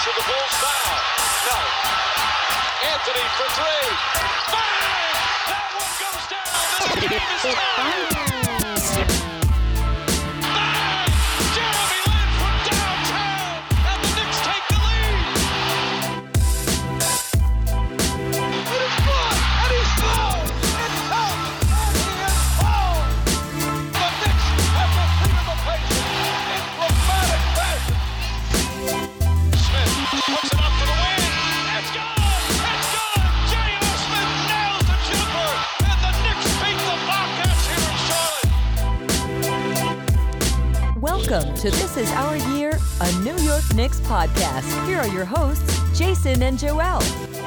Should the Bulls foul? No. Anthony for three. Bang! That one goes down. And the game is tied. Bang! Jeremy Lin from downtown. And the Knicks take the lead. It is good. And he's fouled. It's tough. And he is fouled. The Knicks have defeated the Pacers in dramatic fashion. Smith puts it up for the win. It's gone. It's gone. J.R. Smith nails the jumper. And the Knicks beat the Bobcats here in Charlotte. Welcome to This Is Our Year, a New York Knicks podcast. Here are your hosts, Jason and Joel.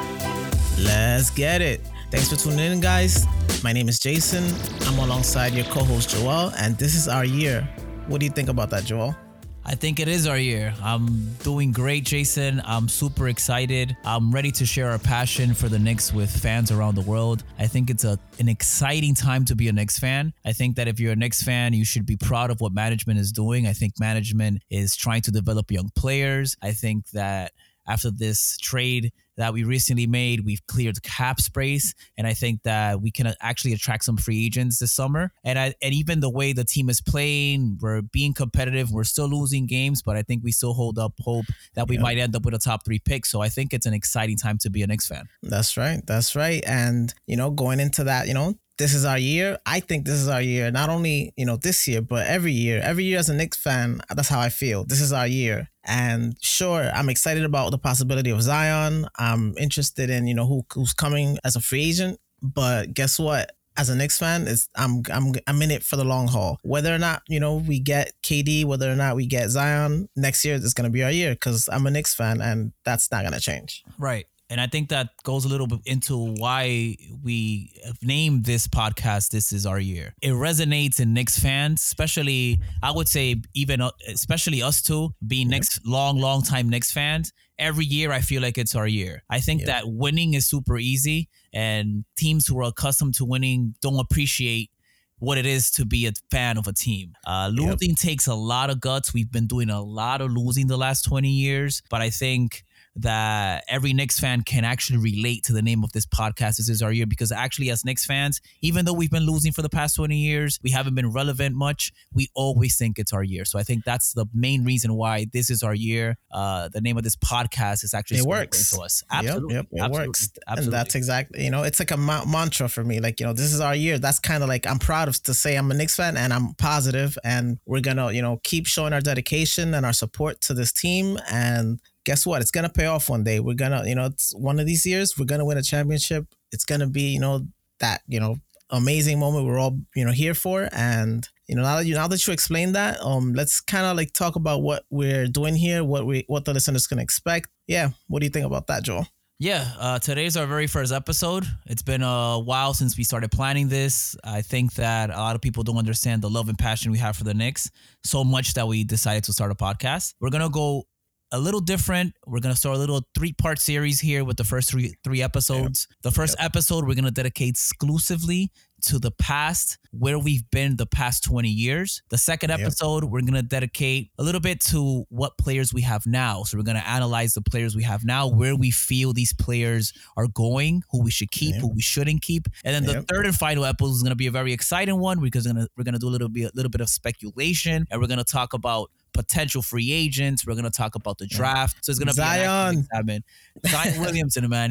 Let's get it. Thanks for tuning in, guys. My name is Jason. I'm alongside your co-host, Joel, and this is our year. What do you think about that, Joel? I think it is our year. I'm doing great, Jason. I'm super excited. I'm ready to share our passion for the Knicks with fans around the world. I think it's an exciting time to be a Knicks fan. I think that if you're a Knicks fan, you should be proud of what management is doing. I think management is trying to develop young players. I think that after this trade that we recently made, we've cleared cap space, and I think that we can actually attract some free agents this summer. And even the way the team is playing, we're being competitive. We're still losing games, but I think we still hold up hope that we might end up with a top 3 pick. So I think it's an exciting time to be a Knicks fan. That's right. That's right. And, going into that, this is our year. I think this is our year. Not only, this year, but every year. Every year as a Knicks fan, that's how I feel. This is our year. And sure, I'm excited about the possibility of Zion. I'm interested in, who's coming as a free agent. But guess what? As a Knicks fan, I'm in it for the long haul. Whether or not, we get KD, whether or not we get Zion, next year is going to be our year because I'm a Knicks fan and that's not going to change. Right. And I think that goes a little bit into why we have named this podcast, This Is Our Year. It resonates in Knicks fans, especially, I would say, especially us two, being long time Knicks fans. Every year, I feel like it's our year. I think that winning is super easy, and teams who are accustomed to winning don't appreciate what it is to be a fan of a team. Losing takes a lot of guts. We've been doing a lot of losing the last 20 years, but I think that every Knicks fan can actually relate to the name of this podcast, This Is Our Year, because actually as Knicks fans, even though we've been losing for the past 20 years, we haven't been relevant much, we always think it's our year. So I think that's the main reason why This Is Our Year, the name of this podcast is actually it works to us. Absolutely. Yep, it works. Absolutely. And that's exactly, it's like a mantra for me. Like, this is our year. That's kind of like, I'm proud to say I'm a Knicks fan and I'm positive, and we're going to, keep showing our dedication and our support to this team. And guess what? It's going to pay off one day. We're going to, it's one of these years, we're going to win a championship. It's going to be, that, amazing moment we're all, here for. And, now that you explained that, let's kind of like talk about what we're doing here, what the listeners can expect. Yeah. What do you think about that, Joel? Yeah, today's our very first episode. It's been a while since we started planning this. I think that a lot of people don't understand the love and passion we have for the Knicks so much that we decided to start a podcast. We're going to go a little different. We're going to start a little 3-part series here with the first three episodes. The first episode, we're going to dedicate exclusively to the past, where we've been the past 20 years. The second episode, we're going to dedicate a little bit to what players we have now. So we're going to analyze the players we have now, where we feel these players are going, who we should keep, who we shouldn't keep. And then the third and final episode is going to be a very exciting one because we're going to do a little bit of speculation, and we're going to talk about potential free agents. We're going to talk about the draft. So it's going to be Zion Williamson, man.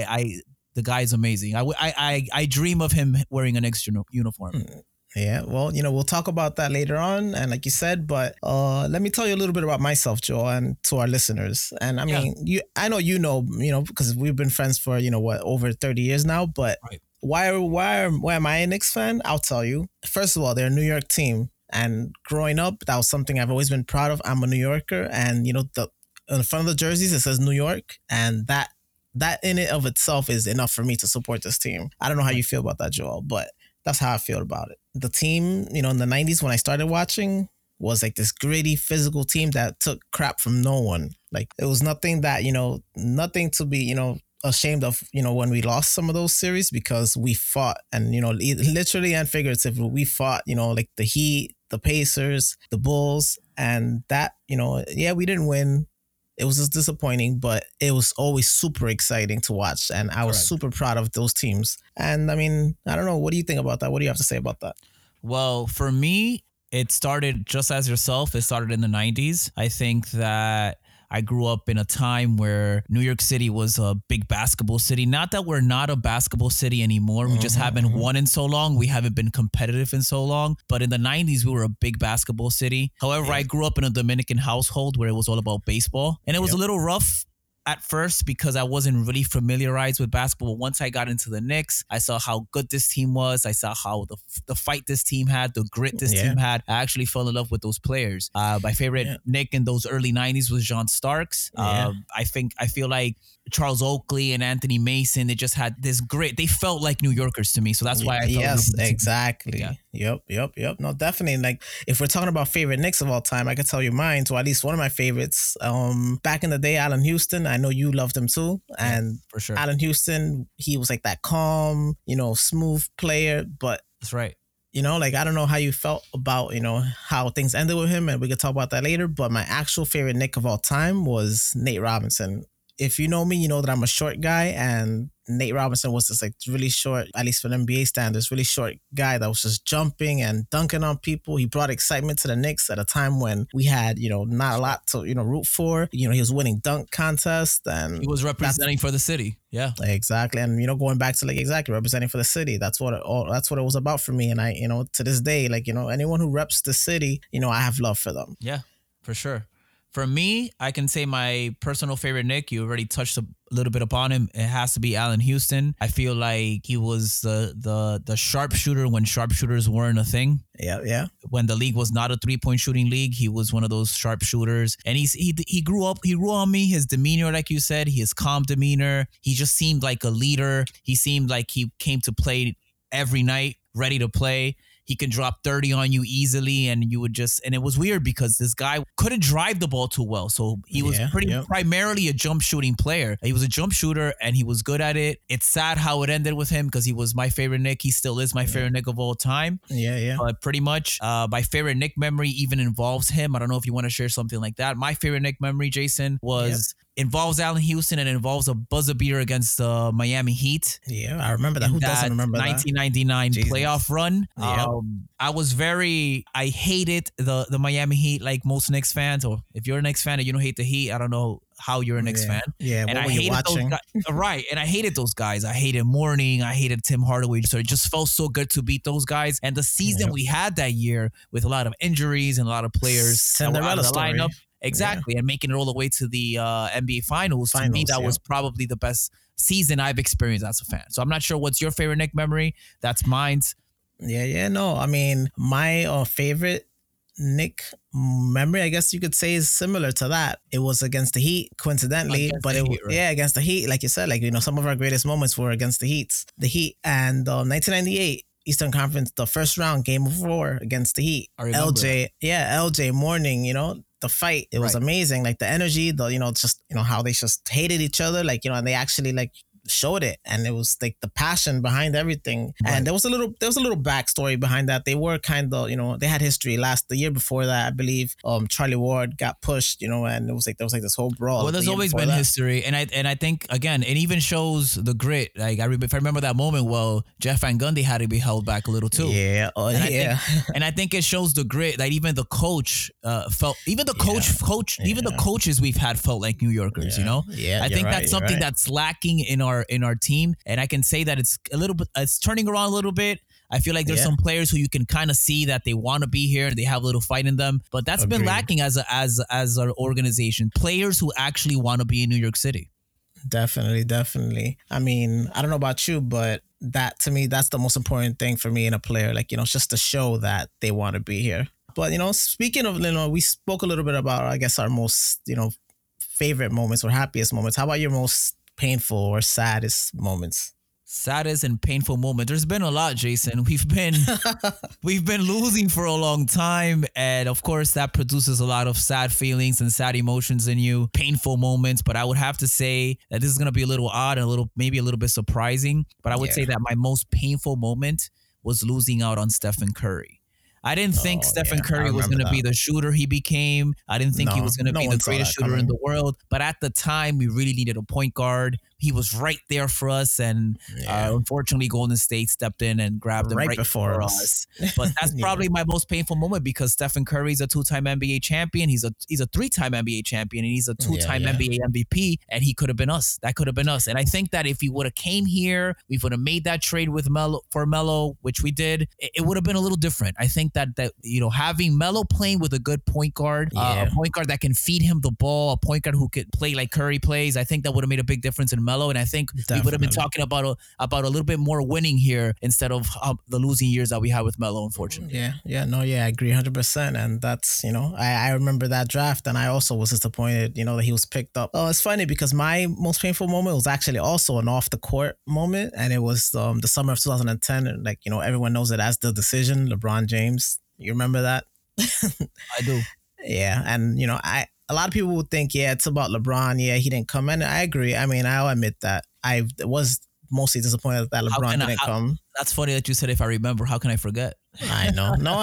The guy is amazing. I dream of him wearing an Knicks uniform. Yeah, well, we'll talk about that later on. And like you said, but let me tell you a little bit about myself, Joe, and to our listeners. And I mean, I know, because we've been friends for, over 30 years now. But why am I a Knicks fan? I'll tell you. First of all, they're a New York team. And growing up, that was something I've always been proud of. I'm a New Yorker. And, in front of the jerseys, it says New York. And that in it of itself is enough for me to support this team. I don't know how you feel about that, Joel, but that's how I feel about it. The team, in the 90s when I started watching, was like this gritty, physical team that took crap from no one. Like, it was nothing that, nothing to be, ashamed of, when we lost some of those series, because we fought, and, literally and figuratively, we fought, like the Heat, the Pacers, the Bulls, and that, we didn't win It was just disappointing, but it was always super exciting to watch. And I was Correct. super proud of those teams. And I mean, I don't know. What do you think about that? What do you have to say about that? Well, for me, it started just as yourself. It started in the 90s. I think that I grew up in a time where New York City was a big basketball city. Not that we're not a basketball city anymore. We just haven't won in so long. We haven't been competitive in so long. But in the 90s, we were a big basketball city. However, I grew up in a Dominican household where it was all about baseball. And it was a little rough at first because I wasn't really familiarized with basketball. Once I got into the Knicks, I saw how good this team was. I saw how the fight this team had, the grit this team had. I actually fell in love with those players. My favorite Knick in those early 90s was John Starks. I feel like Charles Oakley and Anthony Mason, they just had this grit. They felt like New Yorkers to me. So that's why I felt Yes, like exactly. Yeah. Yep. No, definitely. Like, if we're talking about favorite Knicks of all time, I could tell you mine. So at least one of my favorites. Back in the day, Allen Houston. I know you loved him too. And for sure. Allen Houston, he was like that calm, smooth player. But That's right. like, I don't know how you felt about, how things ended with him, and we could talk about that later. But my actual favorite Knick of all time was Nate Robinson. If you know me, you know that I'm a short guy, and Nate Robinson was this like really short, at least for the NBA standards, really short guy that was just jumping and dunking on people. He brought excitement to the Knicks at a time when we had, not a lot to, root for. He was winning dunk contests, and He was representing for the city. Yeah. exactly. And, going back to representing for the city. That's what it was about for me. And I, to this day, anyone who reps the city, I have love for them. Yeah, for sure. For me, I can say my personal favorite Knick, you already touched a little bit upon him. It has to be Allen Houston. I feel like he was the sharpshooter when sharpshooters weren't a thing. Yeah. When the league was not a 3-point shooting league, he was one of those sharpshooters. And he grew on me. His demeanor, like you said, his calm demeanor. He just seemed like a leader. He seemed like he came to play every night, ready to play. He can drop 30 on you easily, and and it was weird because this guy couldn't drive the ball too well. So he was primarily a jump shooting player. He was a jump shooter and he was good at it. It's sad how it ended with him because he was my favorite Knick. He still is my favorite Knick of all time. Yeah. But pretty much my favorite Knick memory even involves him. I don't know if you want to share something like that. My favorite Knick memory, Jason, involves Allen Houston and involves a buzzer beater against the Miami Heat. Yeah, I remember that. Who doesn't remember 1999 that? 1999 playoff run. Yep. I hated the Miami Heat like most Knicks fans. Or if you're a Knicks fan and you don't hate the Heat, I don't know how you're a Knicks fan. Yeah, and what were you watching? Those guys. Right, and I hated those guys. I hated Mourning. I hated Tim Hardaway. So it just felt so good to beat those guys. And the season we had that year with a lot of injuries and a lot of players that were out of the lineup. Exactly, and making it all the way to the NBA Finals. To me, that was probably the best season I've experienced as a fan. So I'm not sure what's your favorite Knick memory. That's mine. No, I mean, my favorite Knick memory, I guess you could say, is similar to that. It was against the Heat, coincidentally, against the Heat, like you said, some of our greatest moments were against the Heat, and 1998. Eastern Conference, the first round, Game 4 against the Heat. LJ Mourning, the fight, it was amazing. Like the energy, how they just hated each other, and they actually showed it, and it was like the passion behind everything. Right. And there was a little backstory behind that. They were kind of, they had history. The year before that, I believe, Charlie Ward got pushed, and it was there was this whole brawl. Well, there's always been history, and I think again, it even shows the grit. Like if I remember that moment, well, Jeff Van Gundy had to be held back a little too. Yeah, I think it shows the grit. Like even the coach felt, even the even the coaches we've had felt like New Yorkers. Yeah, I think that's something that's lacking in our team, and I can say that it's turning around a little bit. I feel like there's some players who you can kind of see that they want to be here, they have a little fight in them, but that's been lacking as an organization. Players who actually want to be in New York City. Definitely. I mean, I don't know about you, but that to me, that's the most important thing for me in a player. It's just to show that they want to be here. But speaking of, we spoke a little bit about, I guess, our most favorite moments or happiest moments. How about your most painful or saddest moments? Saddest and painful moment. There's been a lot, Jason. We've been losing for a long time, and of course that produces a lot of sad feelings and sad emotions in you, painful moments. But I would have to say that this is gonna be a little odd and maybe a little bit surprising. But I would say that my most painful moment was losing out on Stephen Curry. I didn't think Oh, Stephen yeah, I Curry was remember going to be that. the shooter he became. I didn't think he No, was going to no be one the saw greatest that shooter in coming. the world. But at the time, we really needed a point guard. He was right there for us. And Yeah. unfortunately, Golden State stepped in and grabbed him right before before us. us. But that's Yeah. probably my most painful moment because Stephen Curry's a two-time NBA champion. He's a three-time NBA champion, and he's a two-time Yeah. NBA MVP. And he could have been us. That could have been us. And I think that if he would have came here, we would have made that trade with Melo, which we did. It would have been a little different. I think that having Melo playing with a good point guard, Yeah. a point guard that can feed him the ball, a point guard who could play like Curry plays, I think that would have made a big difference in Melo. And I think we would have been talking about a little bit more winning here instead of the losing years that we had with Melo, unfortunately. I agree 100%. And that's, I remember that draft, and I also was disappointed, that he was picked up. Oh, it's funny because my most painful moment was actually also an off the court moment, and it was the summer of 2010. And like, everyone knows it as the decision, LeBron James. You remember that? I do. Yeah. And, a lot of people would think, it's about LeBron. Yeah, he didn't come. And I agree. I mean, I'll admit that I was mostly disappointed that LeBron didn't come. That's funny that you said if I remember. How can I forget? I know. No,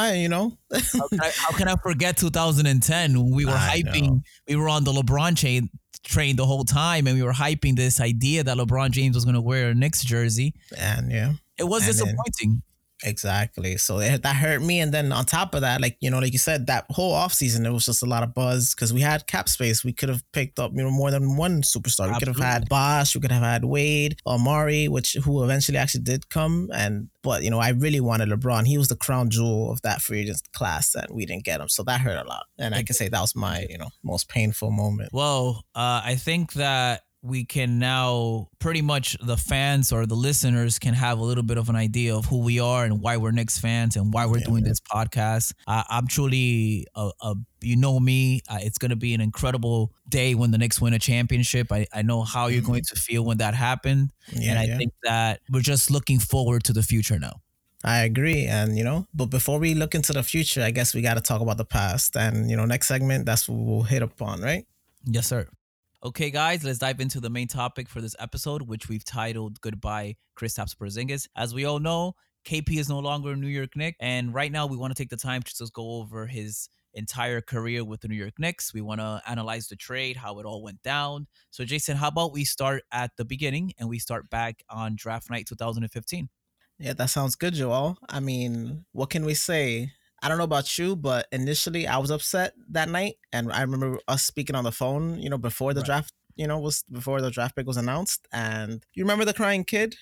How can I forget 2010 when we were hyping? We were on the LeBron train the whole time, and we were hyping this idea that LeBron James was going to wear a Knicks jersey. And it was disappointing. Exactly. So that hurt me. And then on top of that, like you said, that whole offseason, it was just a lot of buzz because we had cap space. We could have picked up, more than one superstar. We could have had Bosh. We could have had Wade, Amari, who eventually actually did come. But I really wanted LeBron. He was the crown jewel of that free agent class, and we didn't get him. So that hurt a lot. And I can say that was my, most painful moment. Well, I think that we can now pretty much the fans or the listeners can have a little bit of an idea of who we are and why we're Knicks fans and why we're doing this podcast. I'm truly, you know me, it's going to be an incredible day when the Knicks win a championship. I know how you're going to feel when that happened. And I think that we're just looking forward to the future now. I agree. And, but before we look into the future, I guess we got to talk about the past. And, next segment, that's what we'll hit upon, right? Yes, sir. Okay, guys, let's dive into the main topic for this episode, which we've titled Goodbye, Kristaps Porzingis. As we all know, KP is no longer a New York Knicks, and right now we want to take the time to just go over his entire career with the New York Knicks. We want to analyze the trade, how it all went down. So, Jason, how about we start at the beginning and we start back on draft night 2015? Yeah, that sounds good, Joel. I mean, what can we say? I don't know about you, but initially I was upset that night. And I remember us speaking on the phone, before the draft, before the draft pick was announced. And you remember the crying kid?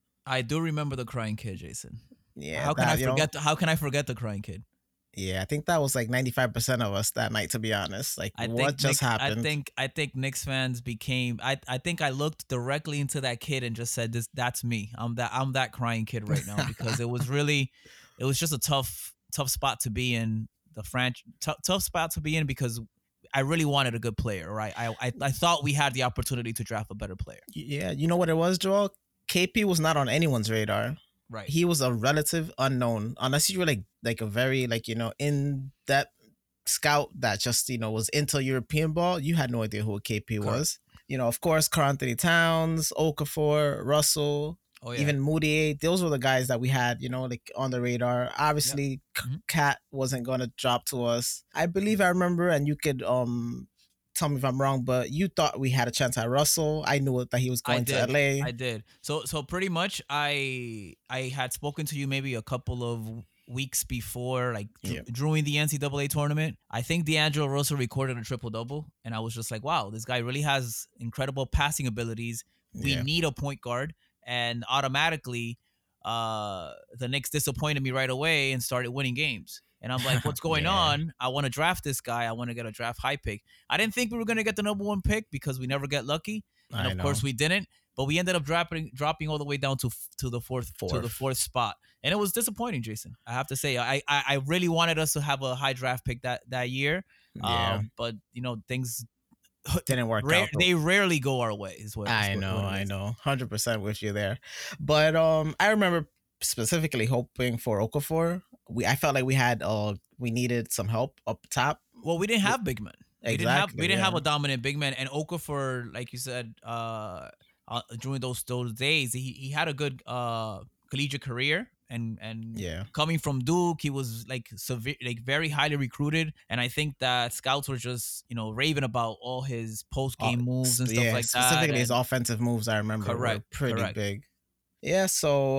I do remember the crying kid, Jason. Yeah. How can I forget the crying kid? Yeah, I think that was like 95% of us that night, to be honest. Like, what just happened? I think Knicks fans became. I think I looked directly into that kid and just said, "That's me. I'm that crying kid right now," because it was just a tough spot to be in. Tough spot to be in because I really wanted a good player, right? I thought we had the opportunity to draft a better player. Yeah, you know what it was, Joel? KP was not on anyone's radar. Right. He was a relative unknown, unless you were like a very in-depth scout that just was into European ball. You had no idea who a KP was. Of course, Karl-Anthony Towns, Okafor, Russell. Oh, yeah. Even Moutier, those were the guys that we had, on the radar. Obviously, Cat wasn't going to drop to us. I believe I remember, and you could tell me if I'm wrong, but you thought we had a chance at Russell. I knew that he was going to LA. I did. So pretty much, I had spoken to you maybe a couple of weeks before, during the NCAA tournament. I think D'Angelo Russell recorded a triple-double, and I was just like, wow, this guy really has incredible passing abilities. We need a point guard. And automatically, the Knicks disappointed me right away and started winning games. And I'm like, what's going on? I want to draft this guy. I want to get a draft high pick. I didn't think we were going to get the number one pick because we never get lucky. And of course we didn't. But we ended up dropping all the way down to the fourth spot. And it was disappointing, Jason. I have to say, I really wanted us to have a high draft pick that year. Yeah. But, things didn't work out. They rarely go our way. I know. 100% with you there. But I remember specifically hoping for Okafor. I felt like we needed some help up top. Well, we didn't have big men. Exactly. We didn't have a dominant big man. And Okafor, like you said, during those days, he had a good collegiate career. and Yeah. coming from Duke, he was like severe, like very highly recruited, and I think that scouts were just raving about all his post game moves and stuff Yeah, like that. specifically his And offensive moves, I remember, were correct, pretty correct. big. Yeah, so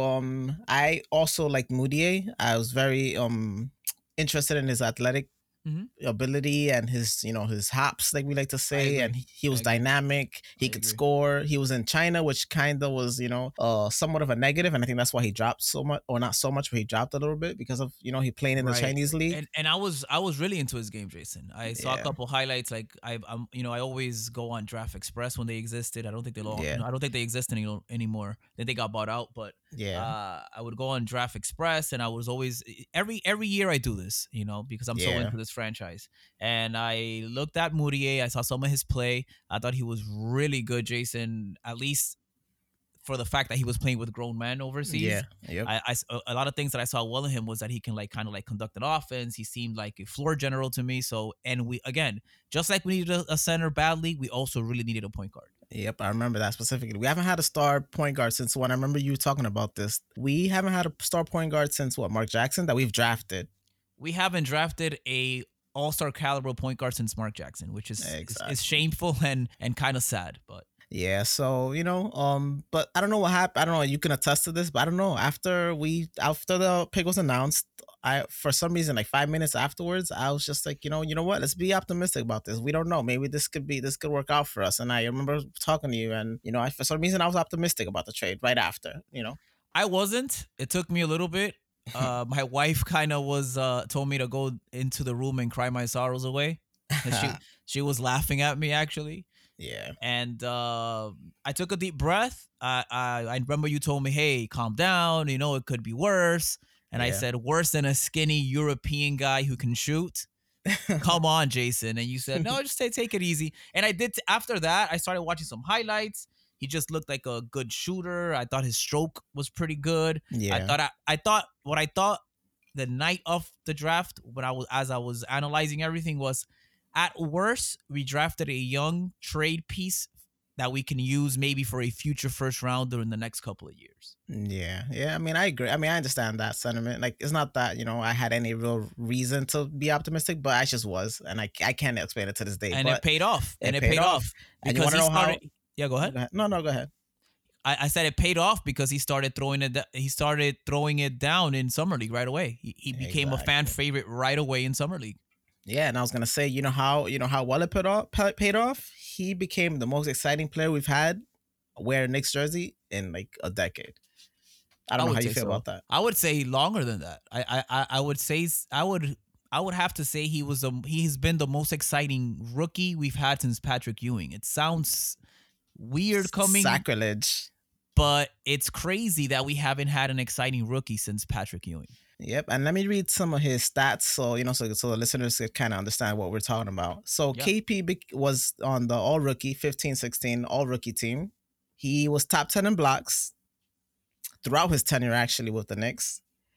I also like Moutier. I was very interested in his athletic Mhm. ability and his his hops, like we like to say, agree. and he was I agree. dynamic. He I could agree. score. He was in China, which kind of was somewhat of a negative, and I think that's why he dropped so much, or not so much, but he dropped a little bit because of he playing in the Right. Chinese league. And I was really into his game, Jason. I saw a Yeah. couple highlights. Like I'm I always go on Draft Express when they existed. I don't think Yeah. I don't think they exist anymore. Then they got bought out, but Yeah. I would go on Draft Express, and I was always every year I do this, because I'm so Yeah. into this franchise. And I looked at Moutier. I saw some of his play. I thought he was really good, Jason. At least for the fact that he was playing with grown men overseas. Yeah. Yep. A lot of things that I saw well in him was that he can kind of conduct an offense. He seemed like a floor general to me. So, and we, again, just like we needed a center badly, we also really needed a point guard. Yep, I remember that specifically. We haven't had a star point guard since when I remember you talking about this. We haven't had a star point guard since Mark Jackson that we've drafted. We haven't drafted a all-star caliber point guard since Mark Jackson, which is shameful and kind of sad, but yeah, so but I don't know what happened. I don't know, you can attest to this, but I don't know. After the pick was announced, for some reason, like 5 minutes afterwards, I was just like, you know what? Let's be optimistic about this. We don't know. Maybe this could work out for us. And I remember talking to you, and for some reason I was optimistic about the trade right after. I wasn't. It took me a little bit. My wife kind of was told me to go into the room and cry my sorrows away. She was laughing at me, actually. Yeah. And I took a deep breath. I remember you told me, hey, calm down. It could be worse. And I said, worse than a skinny European guy who can shoot? Come on, Jason. And you said, no, just take it easy. And I did. After that, I started watching some highlights. He just looked like a good shooter. I thought his stroke was pretty good. Yeah. I thought the night of the draft, as I was analyzing everything, was at worst, we drafted a young trade piece that we can use maybe for a future first rounder in the next couple of years. Yeah. I mean, I agree. I mean, I understand that sentiment. Like, it's not that I had any real reason to be optimistic, but I just was, and I can't explain it to this day. And but it paid off. It paid off. And you because want to know how? Yeah, go ahead. No, go ahead. I said it paid off because he started throwing it down in summer league right away. He became a fan favorite right away in summer league. Yeah, and I was gonna say, how well it paid off. He became the most exciting player we've had wear a Knicks jersey in like a decade. I don't know how you feel about that. I would say longer than that. I would say I would have to say he's been the most exciting rookie we've had since Patrick Ewing. It sounds weird coming sacrilege, but it's crazy that we haven't had an exciting rookie since Patrick Ewing. Yep, and let me read some of his stats so so the listeners can kind of understand what we're talking about. So KP was on the all-rookie 15-16 all-rookie team. He was top 10 in blocks throughout his tenure actually with the Knicks.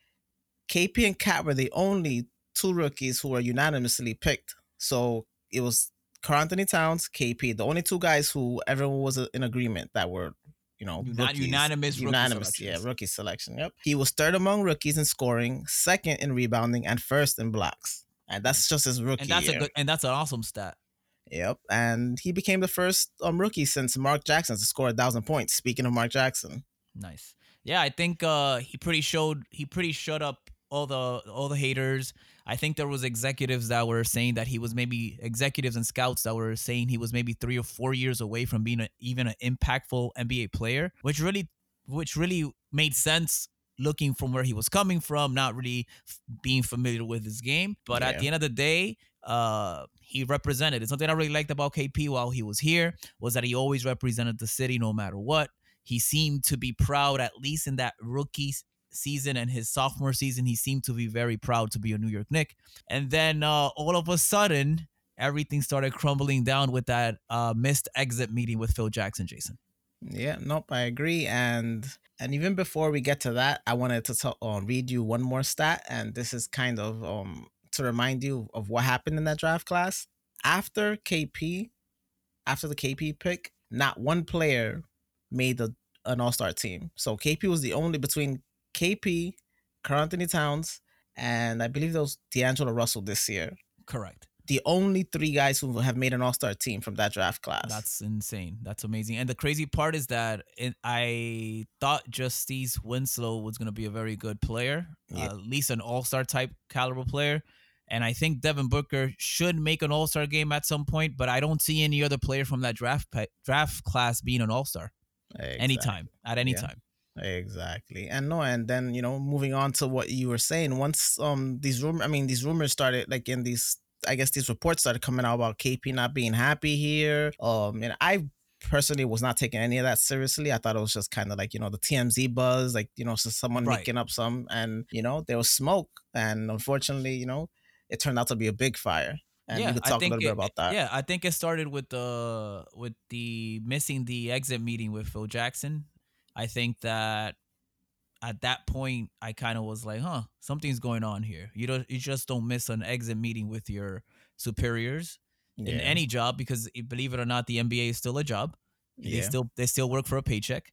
KP and Cat were the only two rookies who were unanimously picked. So it was Karl-Anthony Towns, KP, the only two guys who everyone was in agreement that were unanimous rookie selection. Yep. He was third among rookies in scoring, second in rebounding, and first in blocks. And that's just his rookie year. That's an awesome stat. Yep. And he became the first rookie since Mark Jackson to score 1,000 points. Speaking of Mark Jackson. Nice. Yeah, I think he pretty shut up all the haters. I think there was executives that were saying that he was maybe executives and scouts that were saying he was maybe 3 or 4 years away from being even an impactful NBA player, which really made sense looking from where he was coming from, not really being familiar with his game. But at the end of the day, he represented it. Something I really liked about KP while he was here was that he always represented the city no matter what. He seemed to be proud, at least in that rookie season and his sophomore season. He seemed to be very proud to be a New York Knick. And then all of a sudden, everything started crumbling down with that missed exit meeting with Phil Jackson, Jason. Yeah, nope, I agree. And even before we get to that, I wanted to read you one more stat. And this is kind of to remind you of what happened in that draft class. After the KP pick, not one player made an all-star team. So KP was the only, between KP, Karl Anthony Towns, and I believe there was D'Angelo Russell this year. Correct. The only three guys who have made an All-Star team from that draft class. That's insane. That's amazing. And the crazy part is that I thought Justice Winslow was going to be a very good player, at least an All-Star type caliber player. And I think Devin Booker should make an All-Star game at some point, but I don't see any other player from that draft class being an All-Star anytime, at any time. Exactly. And then, moving on to what you were saying, once these rumors started, like in these, I guess these reports started coming out about KP not being happy here. And I personally was not taking any of that seriously. I thought it was just kind of like, the TMZ buzz, like, just someone making up some, and, there was smoke. And unfortunately, it turned out to be a big fire. And you could talk a little bit about that. Yeah, I think it started with the missing the exit meeting with Phil Jackson. I think that at that point, I kind of was like, something's going on here. You just don't miss an exit meeting with your superiors in any job, because believe it or not, the NBA is still a job. Yeah. They still work for a paycheck.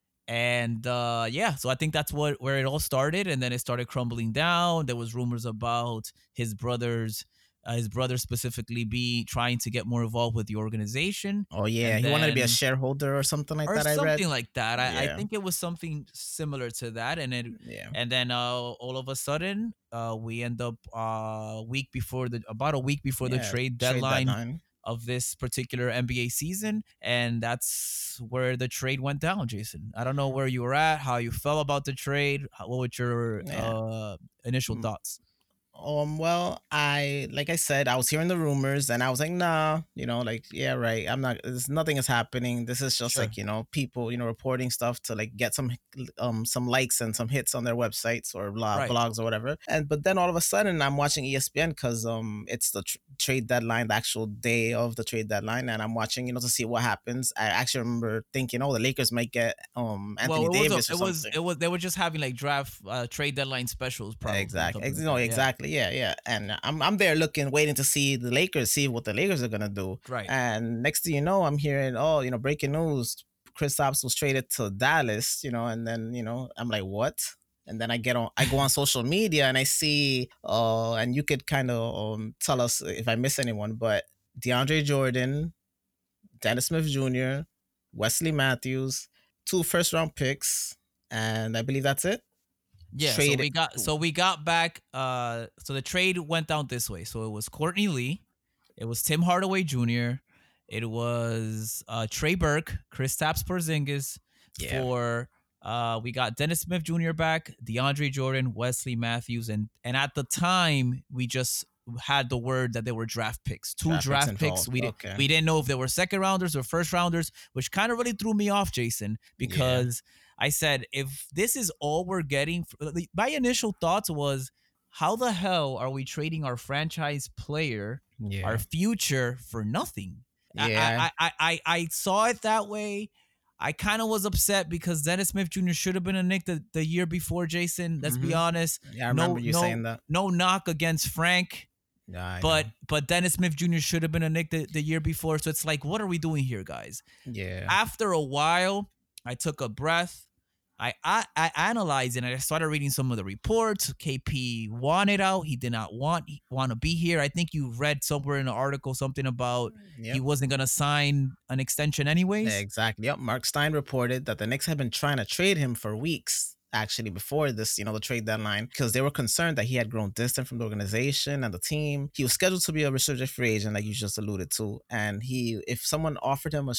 And so I think that's where it all started, and then it started crumbling down. There was rumors about his brother specifically be trying to get more involved with the organization. Oh yeah, he wanted to be a shareholder or something like that. Something like that. I think it was something similar to that, and then all of a sudden, we end up about a week before the trade deadline of this particular NBA season, and that's where the trade went down. Jason, I don't know where you were at, how you felt about the trade, what were your initial thoughts? Well, like I said, I was hearing the rumors and I was like, nah, right. Nothing is happening. This is just like, people, reporting stuff to like get some likes and some hits on their websites or blogs or whatever. But then all of a sudden I'm watching ESPN because it's the trade deadline, the actual day of the trade deadline. And I'm watching, to see what happens. I actually remember thinking, the Lakers might get Anthony Davis or something. They were just having like draft trade deadline specials. Probably. Exactly. Exactly. Yeah. And I'm there waiting to see what the Lakers are going to do. Right. And next thing you know, I'm hearing, breaking news, Kristaps was traded to Dallas, and then, I'm like, what? And then I go on social media and I see, and you could kind of tell us if I miss anyone, but DeAndre Jordan, Dennis Smith Jr., Wesley Matthews, 2 first-round picks, and I believe that's it. Yeah, so we got back. So the trade went down this way. So it was Courtney Lee, it was Tim Hardaway Jr., it was Trey Burke, Kristaps Porzingis for. We got Dennis Smith Jr. back, DeAndre Jordan, Wesley Matthews, and at the time we just had the word that they were draft picks, two draft picks. We didn't know if they were second rounders or first rounders, which kind of really threw me off, Jason, because I said, if this is all we're getting, my initial thoughts was, how the hell are we trading our franchise player, our future, for nothing? Yeah. I saw it that way. I kind of was upset because Dennis Smith Jr. should have been a Knick the year before, Jason. Let's be honest. Yeah, I remember you saying that. No knock against Frank. Yeah, but Dennis Smith Jr. should have been a Knick the year before. So it's like, what are we doing here, guys? Yeah. After a while, I took a breath. I analyzed it and I started reading some of the reports. KP wanted out. He did not want to be here. I think you read somewhere in an article something about he wasn't going to sign an extension anyways. Exactly. Yep. Mark Stein reported that the Knicks had been trying to trade him for weeks, actually, before this, the trade deadline, because they were concerned that he had grown distant from the organization and the team. He was scheduled to be a restricted free agent, like you just alluded to. And if someone offered him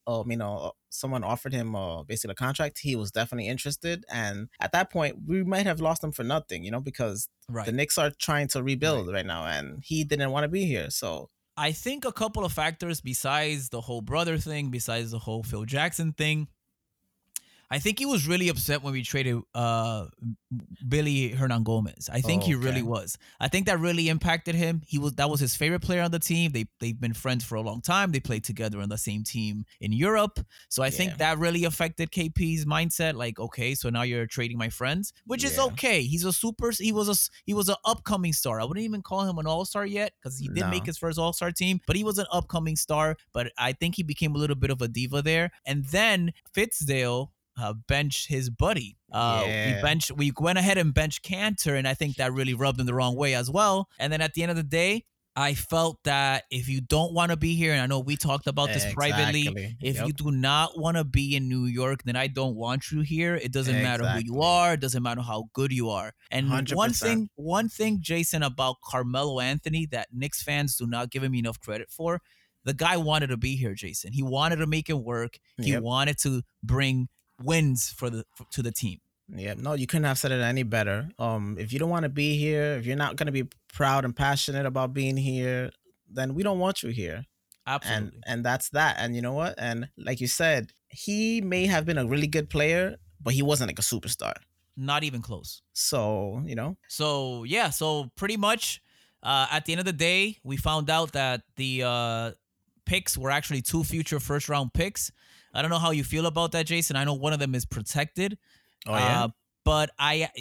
someone offered him basically a contract, he was definitely interested. And at that point, we might have lost him for nothing, because the Knicks are trying to rebuild right now, and he didn't want to be here. So I think a couple of factors besides the whole brother thing, besides the whole Phil Jackson thing. I think he was really upset when we traded Billy Hernangomez. I think he really was. I think that really impacted him. That was his favorite player on the team. They've been friends for a long time. They played together on the same team in Europe. So I think that really affected KP's mindset. Like, okay, so now you're trading my friends, which is okay. He was an upcoming star. I wouldn't even call him an all-star yet because he did make his first all-star team, but he was an upcoming star. But I think he became a little bit of a diva there. And then Fitzdale bench his buddy. Yeah. We went ahead and benched Cantor, and I think that really rubbed him the wrong way as well. And then at the end of the day, I felt that if you don't want to be here, and I know we talked about this privately, Exactly. if Yep. you do not want to be in New York, then I don't want you here. It doesn't matter who you Exactly. are. It doesn't matter how good you are. And 100%. one thing, Jason, about Carmelo Anthony that Knicks fans do not give him enough credit for, the guy wanted to be here, Jason. He wanted to make it work. He Yep. wanted to bring wins to the team. Yeah, no, you couldn't have said it any better. If you don't want to be here, if you're not going to be proud and passionate about being here, then we don't want you here. Absolutely. And that's that. And you know what? And like you said, he may have been a really good player, but he wasn't like a superstar. Not even close. So, So yeah, so pretty much at the end of the day, we found out that the picks were actually 2 future first round picks. I don't know how you feel about that, Jason. I know one of them is protected. oh yeah. But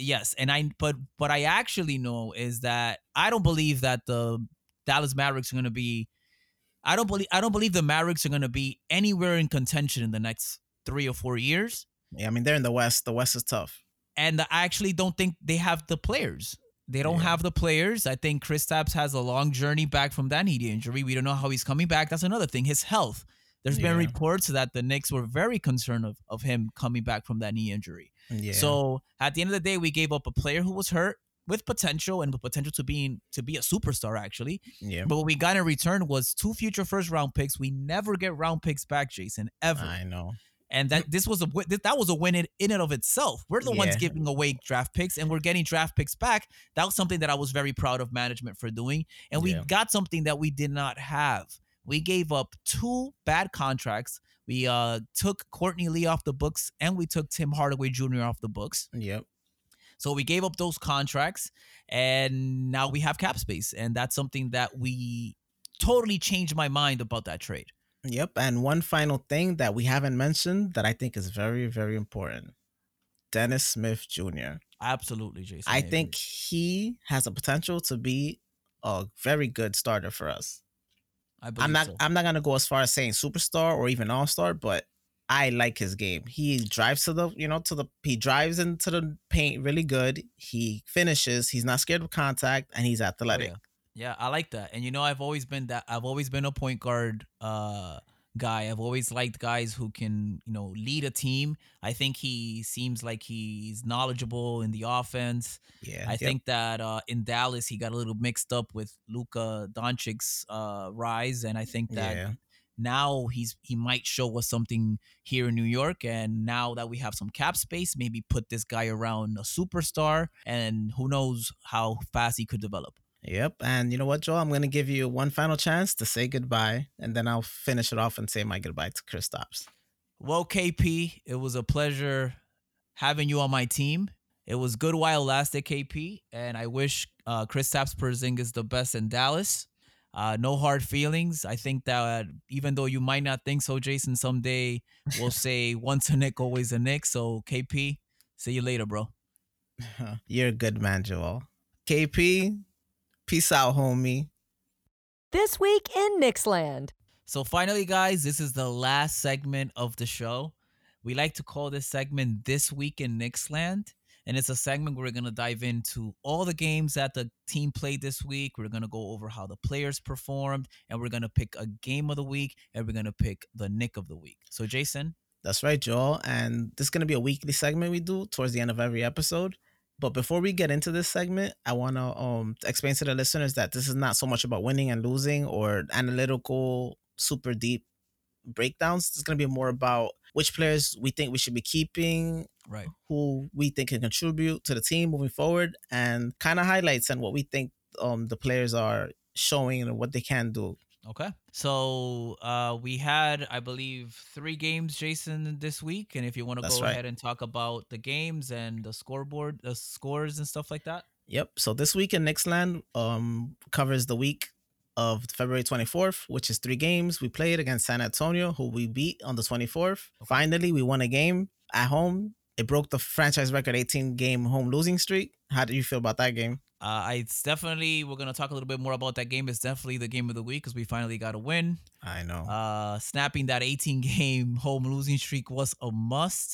what I actually know is that I don't believe that the Dallas Mavericks are going to be. I don't believe the Mavericks are going to be anywhere in contention in the next 3 or 4 years. Yeah, I mean, they're in the West. The West is tough. And I actually don't think they have the players. They don't Yeah. have the players. I think Kristaps has a long journey back from that knee injury. We don't know how he's coming back. That's another thing. His health. There's been Yeah. reports that the Knicks were very concerned of him coming back from that knee injury. Yeah. So at the end of the day, we gave up a player who was hurt with potential and the potential to be a superstar actually. yeah. But what we got in return was 2 future first round picks. We never get round picks back, Jason, ever. I know. And that was a win in and of itself. We're the ones Yeah. giving away draft picks, and we're getting draft picks back. That was something that I was very proud of management for doing. And we Yeah. got something that we did not have. We gave up 2 bad contracts. We took Courtney Lee off the books, and we took Tim Hardaway Jr. off the books. Yep. So we gave up those contracts, and now we have cap space. And that's something that we totally changed my mind about that trade. Yep. And one final thing that we haven't mentioned that I think is very, very important. Dennis Smith Jr. Absolutely, Jason. I agree. think he has a potential to be a very good starter for us. I believe so. I'm not gonna go as far as saying superstar or even all-star, but I like his game. He drives he drives into the paint really good. He finishes, he's not scared of contact, and he's athletic. Yeah, I like that. And I've always been a point guard guy. I've always liked guys who can, lead a team. I think he seems like he's knowledgeable in the offense. Yeah. I yep. think that in Dallas he got a little mixed up with Luka Doncic's rise, and I think that Yeah. now he might show us something here in New York. And now that we have some cap space, maybe put this guy around a superstar, and who knows how fast he could develop. Yep. And you know what, Joel? I'm going to give you one final chance to say goodbye, and then I'll finish it off and say my goodbye to Kristaps. Well, KP, it was a pleasure having you on my team. It was good while it lasted, KP, and I wish Kristaps Porzingis the best in Dallas. No hard feelings. I think that even though you might not think so, Jason, someday we'll say once a Knick, always a Knick. So, KP, see you later, bro. You're a good man, Joel. KP, peace out, homie. This week in Knicksland. So finally, guys, this is the last segment of the show. We like to call this segment This Week in Knicksland. And it's a segment where we're going to dive into all the games that the team played this week. We're going to go over how the players performed. And we're going to pick a game of the week. And we're going to pick the Knick of the week. So, Jason? That's right, Joel. And this is going to be a weekly segment we do towards the end of every episode. But before we get into this segment, I want to explain to the listeners that this is not so much about winning and losing or analytical, super deep breakdowns. It's going to be more about which players we think we should be keeping, right, who we think can contribute to the team moving forward, and kind of highlights and what we think the players are showing and what they can do. Okay. So we had, I believe, 3 games, Jason, this week. And if you want to go ahead and talk about the games and the scoreboard, the scores and stuff like that. Yep. So this week in Knicksland covers the week of February 24th, which is 3 games. We played against San Antonio, who we beat on the 24th. Okay. Finally, we won a game at home. It broke the franchise record 18-game home losing streak. How do you feel about that game? It's definitely, we're going to talk a little bit more about that game. It's definitely the game of the week because we finally got a win. I know. Snapping that 18-game home losing streak was a must.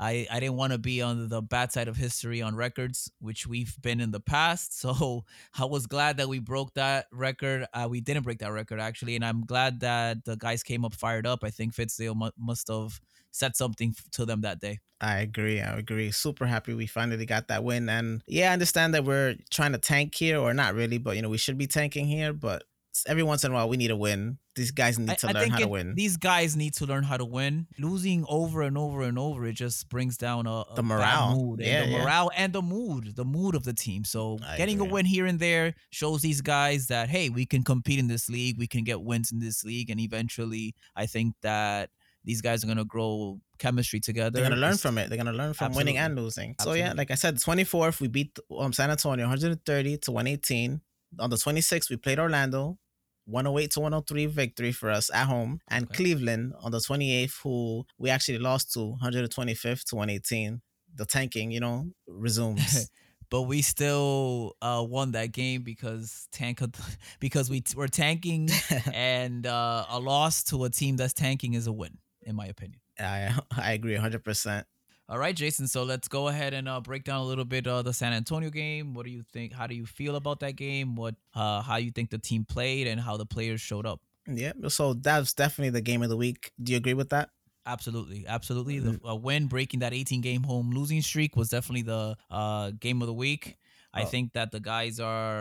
I didn't want to be on the bad side of history on records, which we've been in the past. So I was glad that we broke that record. We didn't break that record, actually. And I'm glad that the guys came up fired up. I think Fitzdale must have said something to them that day. I agree. I agree. Super happy we finally got that win. And yeah, I understand that we're trying to tank here, or not really, but we should be tanking here. But every once in a while, we need a win. These guys need to learn how to win. These guys need to learn how to win. Losing over and over and over, it just brings down the morale, bad mood, and the morale and the mood of the team. So getting a win here and there shows these guys that, hey, we can compete in this league. We can get wins in this league, and eventually, I think that these guys are going to grow chemistry together. They're going to learn from it. They're going to learn from winning and losing. So yeah, like I said, the 24th, we beat San Antonio 130-118. On the 26th, we played Orlando, 108-103 victory for us at home. And Cleveland on the 28th, who we actually lost to 125-118. The tanking, resumes. But we still won that game because we're tanking, and a loss to a team that's tanking is a win, in my opinion. I agree 100%. All right, Jason. So let's go ahead and break down a little bit the San Antonio game. What do you think? How do you feel about that game? How you think the team played and how the players showed up? Yeah. So that's definitely the game of the week. Do you agree with that? Absolutely. The win, breaking that 18-game home losing streak, was definitely the game of the week. I think that the guys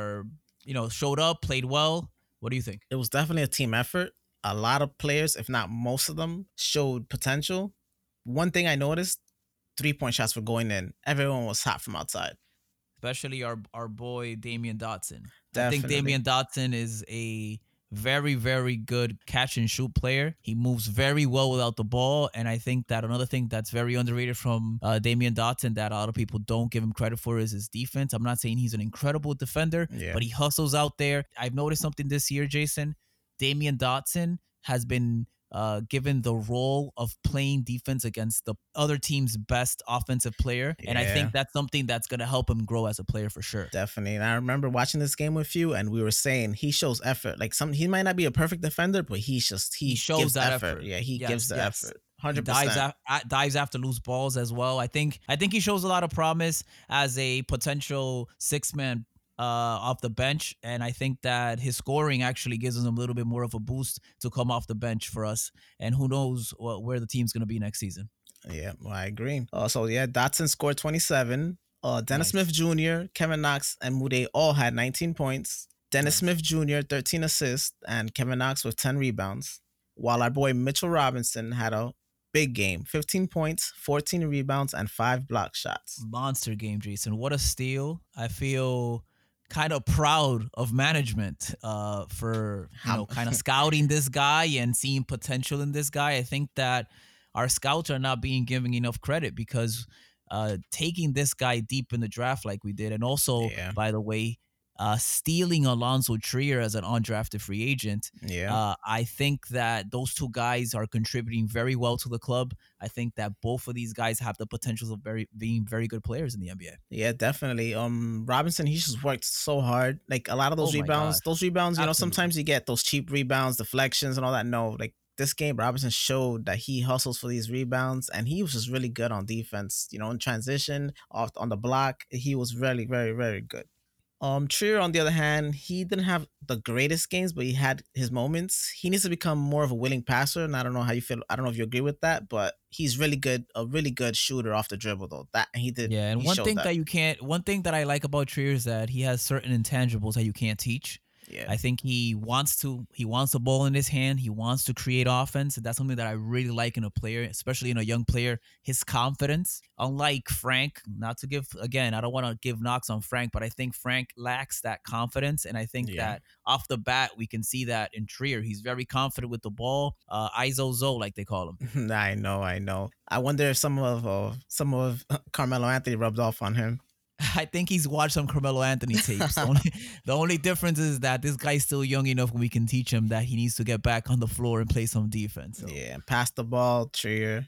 showed up, played well. What do you think? It was definitely a team effort. A lot of players, if not most of them, showed potential. One thing I noticed, 3-point shots were going in. Everyone was hot from outside. Especially our boy Damian Dotson. Definitely. I think Damian Dotson is a very, very good catch and shoot player. He moves very well without the ball. And I think that another thing that's very underrated from Damian Dotson that a lot of people don't give him credit for is his defense. I'm not saying he's an incredible defender, but he hustles out there. I've noticed something this year, Jason. Damian Dotson has been given the role of playing defense against the other team's best offensive player. And I think that's something that's going to help him grow as a player for sure. Definitely. And I remember watching this game with you, and we were saying he shows effort. Like he might not be a perfect defender, but he shows that effort. Yeah, he gives the effort. 100%. Dives after loose balls as well. I think he shows a lot of promise as a potential six-man off the bench, and I think that his scoring actually gives him a little bit more of a boost to come off the bench for us. And who knows where the team's going to be next season. Yeah, well, I agree. Dotson scored 27. Dennis Smith Jr., Kevin Knox, and Mude all had 19 points. Dennis Smith Jr., 13 assists, and Kevin Knox with 10 rebounds. While our boy Mitchell Robinson had a big game, 15 points, 14 rebounds, and 5 block shots. Monster game, Jason. What a steal. I feel kind of proud of management for kind of scouting this guy and seeing potential in this guy. I think that our scouts are not being given enough credit because taking this guy deep in the draft like we did, and also, by the way, stealing Alonzo Trier as an undrafted free agent. I think that those two guys are contributing very well to the club. I think that both of these guys have the potential of being very good players in the NBA. Yeah, definitely. Robinson, he just worked so hard. Like a lot of those rebounds, Absolutely. Sometimes you get those cheap rebounds, deflections and all that. No, like this game, Robinson showed that he hustles for these rebounds, and he was just really good on defense. In transition, on the block, he was really, very, very good. Trier, on the other hand, he didn't have the greatest games, but he had his moments. He needs to become more of a willing passer, and I don't know how you feel. I don't know if you agree with that, but he's really good, a really good shooter off the dribble, though. That he did. Yeah, and one thing that I like about Trier is that he has certain intangibles that you can't teach. Yeah. I think he wants the ball in his hand. He wants to create offense. And that's something that I really like in a player, especially in a young player, his confidence. Unlike Frank, I don't want to give knocks on Frank, but I think Frank lacks that confidence. And I think that off the bat, we can see that in Trier. He's very confident with the ball. ISO like they call him. I know. I wonder if some of Carmelo Anthony rubbed off on him. I think he's watched some Carmelo Anthony tapes. The only difference is that this guy's still young enough we can teach him that he needs to get back on the floor and play some defense. So. Yeah, pass the ball, Trier.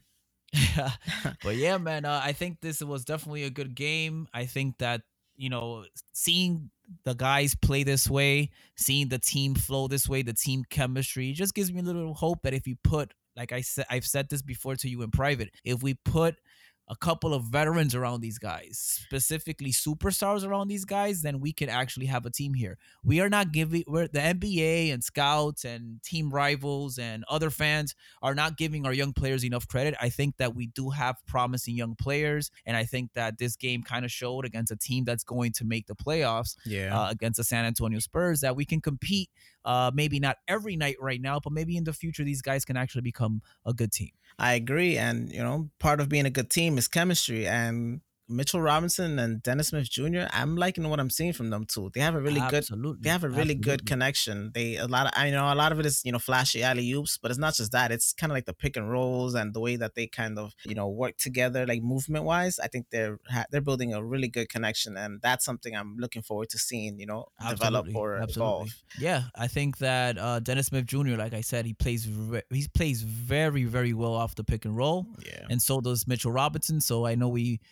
But yeah, man, I think this was definitely a good game. I think that, seeing the guys play this way, seeing the team flow this way, the team chemistry, it just gives me a little hope that if you put, like I've said this before to you in private, if we put a couple of veterans around these guys, specifically superstars around these guys, then we can actually have a team here. We are not giving, we're the NBA and scouts and team rivals and other fans are not giving our young players enough credit. I think that we do have promising young players, and I think that this game kind of showed against a team that's going to make the playoffs, Yeah. against the San Antonio Spurs, that we can compete. Maybe not every night right now, but maybe in the future these guys can actually become a good team. I agree. And, part of being a good team is chemistry. And Mitchell Robinson and Dennis Smith Jr., I'm liking what I'm seeing from them too. They have a really good they Absolutely, have a really good absolutely, connection. They a lot of I know a lot of it is, flashy alley oops, but it's not just that. It's kind of like the pick and rolls and the way that they kind of, work together like movement wise. I think they're building a really good connection, and that's something I'm looking forward to seeing, develop absolutely, or absolutely. evolve. Yeah, I think that Dennis Smith Jr., like I said, he plays very very well off the pick and roll, Yeah. and so does Mitchell Robinson. So I know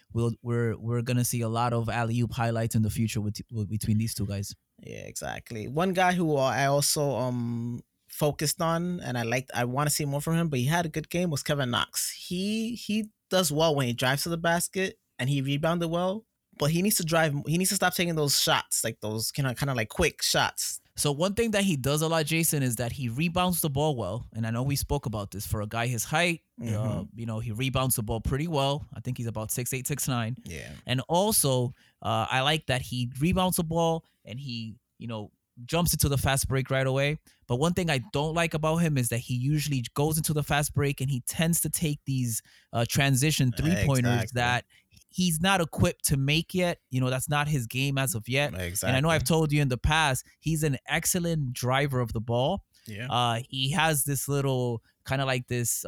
we're gonna see a lot of alley oop highlights in the future between these two guys. Yeah, exactly. One guy who I also focused on and I want to see more from him, but he had a good game was Kevin Knox. He does well when he drives to the basket and he rebounded well, but he needs to stop taking those shots, like those kind of like quick shots. So one thing that he does a lot, Jason, is that he rebounds the ball well. And I know we spoke about this for a guy his height. He rebounds the ball pretty well. I think he's about 6'8", 6'9". Yeah. And also, I like that he rebounds the ball and he, jumps into the fast break right away. But one thing I don't like about him is that he usually goes into the fast break and he tends to take these transition three-pointers Exactly. that he's not equipped to make yet. That's not his game as of yet. Exactly. And I know I've told you in the past, he's an excellent driver of the ball. Yeah. He has this little kind of like this,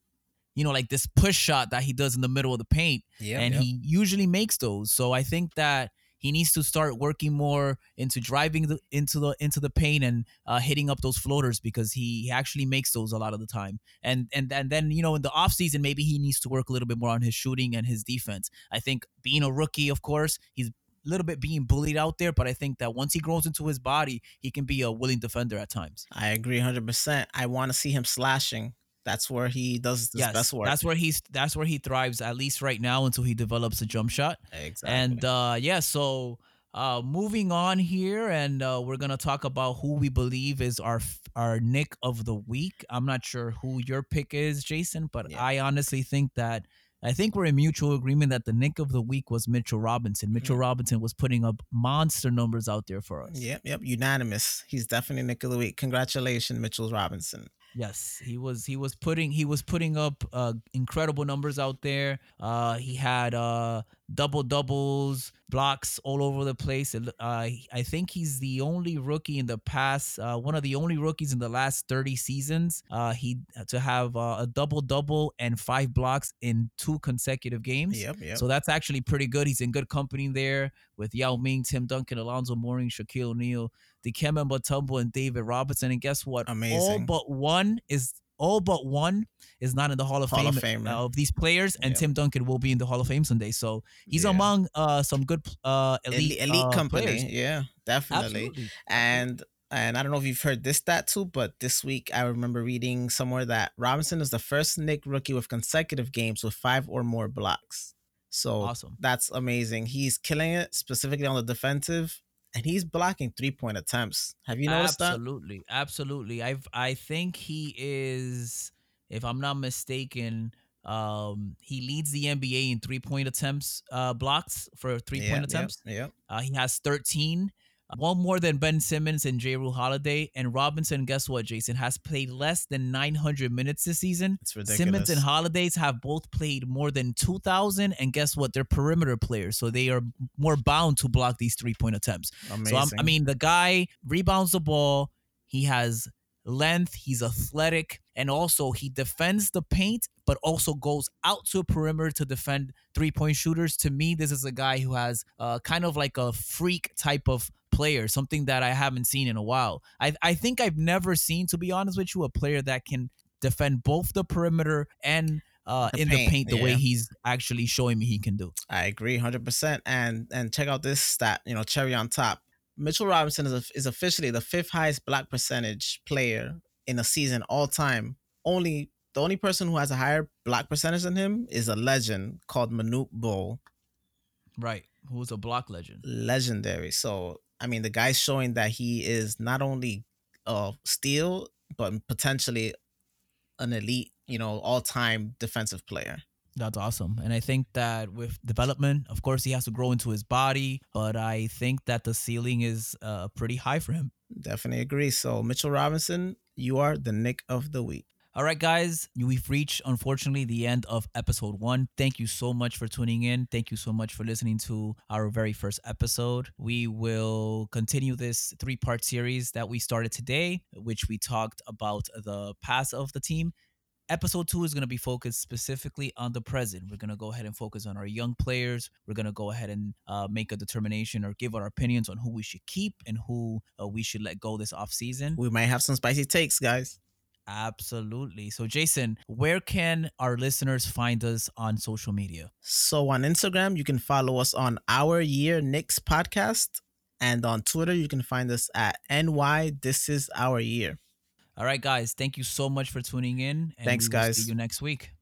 like this push shot that he does in the middle of the paint, Yeah. and he usually makes those. So I think that he needs to start working more into driving into the paint and hitting up those floaters, because he actually makes those a lot of the time. And then in the off season maybe he needs to work a little bit more on his shooting and his defense. I think being a rookie, of course, he's a little bit being bullied out there, but I think that once he grows into his body, he can be a willing defender at times. I agree 100%. I want to see him slashing. That's where he does his best work. That's where he thrives, at least right now, until he develops a jump shot. Exactly. And so moving on here, and we're gonna talk about who we believe is our Nick of the week. I'm not sure who your pick is, Jason, but Yeah. I honestly think we're in mutual agreement that the Nick of the week was Mitchell Robinson. Mitchell Robinson was putting up monster numbers out there for us. Yep, unanimous. He's definitely Nick of the week. Congratulations, Mitchell Robinson. Yes, he was putting up incredible numbers out there. He had double doubles, blocks all over the place. I think he's the only rookie in the past, one of the only rookies in the last 30 seasons, he to have a double double and 5 blocks in 2 consecutive games. Yep. So that's actually pretty good. He's in good company there with Yao Ming, Tim Duncan, Alonzo Mourning, Shaquille O'Neal, Dikembe Mutombo, and David Robinson. And guess what? Amazing. All but one is not in the Hall of Hall Fame of Famer. of these players, and Yeah. Tim Duncan will be in the Hall of Fame someday. So he's Yeah. among some good elite company. players. Yeah, definitely. Absolutely. And I don't know if you've heard this stat too, but this week I remember reading somewhere that Robinson is the first Knick rookie with consecutive games with 5 or more blocks. So Awesome. that's amazing. He's killing it, specifically on the defensive, and he's blocking 3-point attempts. Have you noticed that? Absolutely. I think he is, if I'm not mistaken, he leads the NBA in 3-point attempts, blocks for 3-point attempts. Yeah. He has 13, one more than Ben Simmons and J. Rule Holiday. And Robinson, guess what, Jason, has played less than 900 minutes this season. It's ridiculous. Simmons and Holidays have both played more than 2,000. And guess what? They're perimeter players, so they are more bound to block these 3-point attempts. Amazing. So, the guy rebounds the ball. He has length. He's athletic. And also, he defends the paint, but also goes out to a perimeter to defend 3-point shooters. To me, this is a guy who has kind of like a freak type of player, something that I haven't seen in a while. I think I've never seen, to be honest with you, a player that can defend both the perimeter and in the paint the way he's actually showing me he can do. I agree 100%. And check out this stat, cherry on top. Mitchell Robinson is officially the 5th highest block percentage player in a season all time. Only the only person who has a higher block percentage than him is a legend called Manute Bol. Right. Who's a block legend. Legendary. So, I mean, the guy's showing that he is not only steal, but potentially an elite, all-time defensive player. That's awesome. And I think that with development, of course, he has to grow into his body, but I think that the ceiling is pretty high for him. Definitely agree. So, Mitchell Robinson, you are the Nick of the week. All right, guys, we've reached, unfortunately, the end of episode 1. Thank you so much for tuning in. Thank you so much for listening to our very first episode. We will continue this 3-part series that we started today, which we talked about the past of the team. Episode 2 is going to be focused specifically on the present. We're going to go ahead and focus on our young players. We're going to go ahead and make a determination or give our opinions on who we should keep and who we should let go this offseason. We might have some spicy takes, guys. Absolutely. So, Jason, where can our listeners find us on social media? So on Instagram, you can follow us on Our Year Knicks Podcast. And on Twitter, you can find us at NY This Is Our Year. All right, guys. Thank you so much for tuning in. And Thanks, we will guys. See you next week.